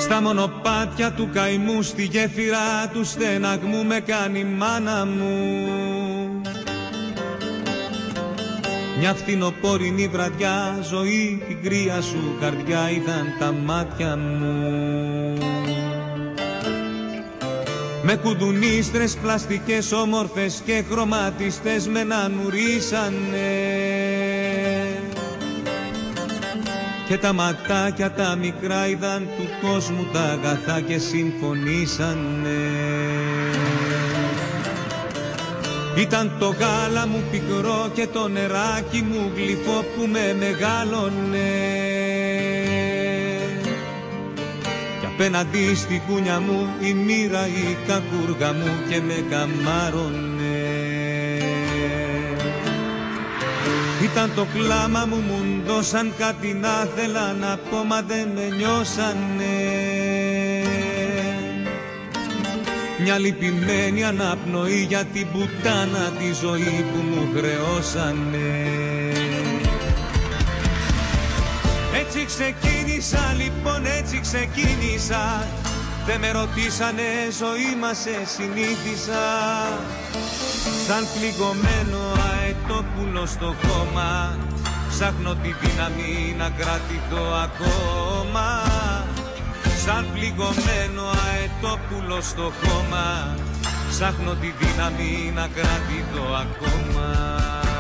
Στα μονοπάτια του καημού, στη γέφυρα του στεναγμού με κάνει μάνα μου. Μια φθινοπόρινη βραδιά, ζωή την κρύα σου καρδιά είδαν τα μάτια μου. Με κουδουνίστρες πλαστικές όμορφες και χρωματιστές με να νουρίσανε. Και τα ματάκια τα μικρά είδαν του κόσμου τα αγαθά και συμφωνήσανε. Ήταν το γάλα μου πικρό και το νεράκι μου γλυφό που με μεγάλωνε. Κι απέναντι στη κούνια μου η μοίρα η κακούργα μου και με καμάρωνε. Ήταν το κλάμα μου μου δώσαν κάτι να θέλα να πω μα δεν με νιώσανε. Μια λυπημένη αναπνοή για την πουτάνα τη ζωή που μου χρεώσανε. Έτσι ξεκίνησα λοιπόν, έτσι ξεκίνησα. Δεν με ρωτήσανε, ζωή μας σε συνήθισα. Σαν πληγωμένο αετόπουλο στο χώμα, ψάχνω τη δύναμη να κρατηθώ ακόμα. Σαν πληγωμένο αετόπουλο στο χώμα, ψάχνω τη δύναμη να κρατηθώ ακόμα.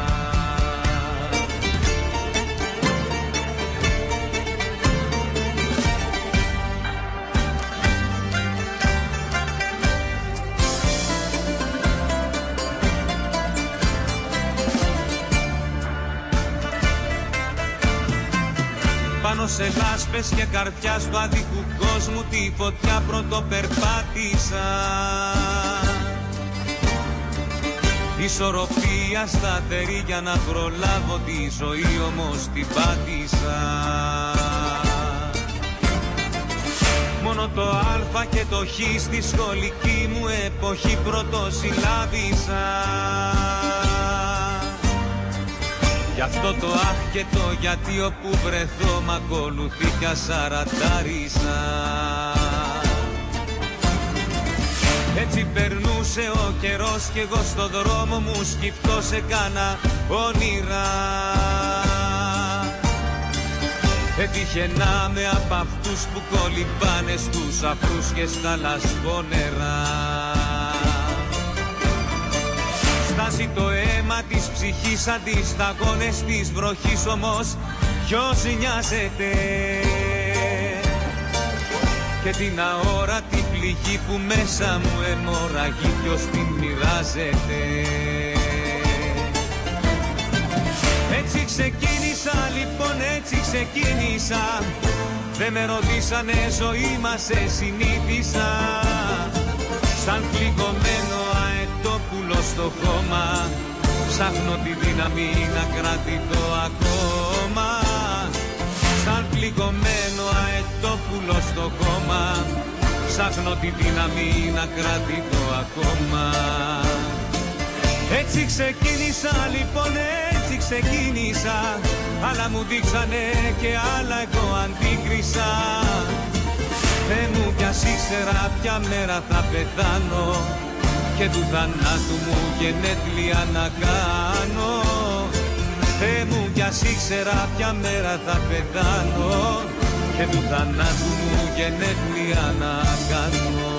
Πάνω σε λάσπες και καρδιά του άδικου κόσμου τη φωτιά πρωτοπερπάτησα. Ισορροπία σταθερή για να προλάβω τη ζωή όμως την πάτησα. Μόνο το α και το χ στη σχολική μου εποχή πρωτοσυλλάβησα. Γι' αυτό το αχ και το γιατί όπου βρεθώ μ' ακολουθεί κι ασαρατάρισα. Έτσι περνούσε ο καιρός κι εγώ στο δρόμο μου σκυφτός έκανα όνειρα. Έτυχε να με απ' αυτούς που κολυμπάνε στους αφρούς και στα λασπόνερα. Στάζει το αίμα της ψυχής σαν τις σταγόνες της βροχής, όμως ποιος νοιάζεται. Και την αόρατη πληγή που μέσα μου αιμορραγεί ποιος την μοιράζεται. Έτσι ξεκίνησα λοιπόν, έτσι ξεκίνησα. Δεν με ρωτήσανε, ζωή μας σε συνήθισα. Σαν πληγωμένο αετόπουλο στο χώμα, ψάχνω τη δύναμη να κρατηθώ ακόμα. Σαν πληγωμένο αετόπουλο στο χώμα, ψάχνω τη δύναμη να κρατηθώ ακόμα. Έτσι ξεκίνησα λοιπόν, έτσι ξεκίνησα. Άλλα μου δείξανε και άλλα εγώ αντίκρισα. Θεέ μου κι ας ήξερα ποια μέρα θα πεθάνω και του θανάτου μου γενέθλια να κάνω. Θεέ μου κι ας ήξερα ποια μέρα θα πεθάνω και του θανάτου μου γενέθλια να κάνω.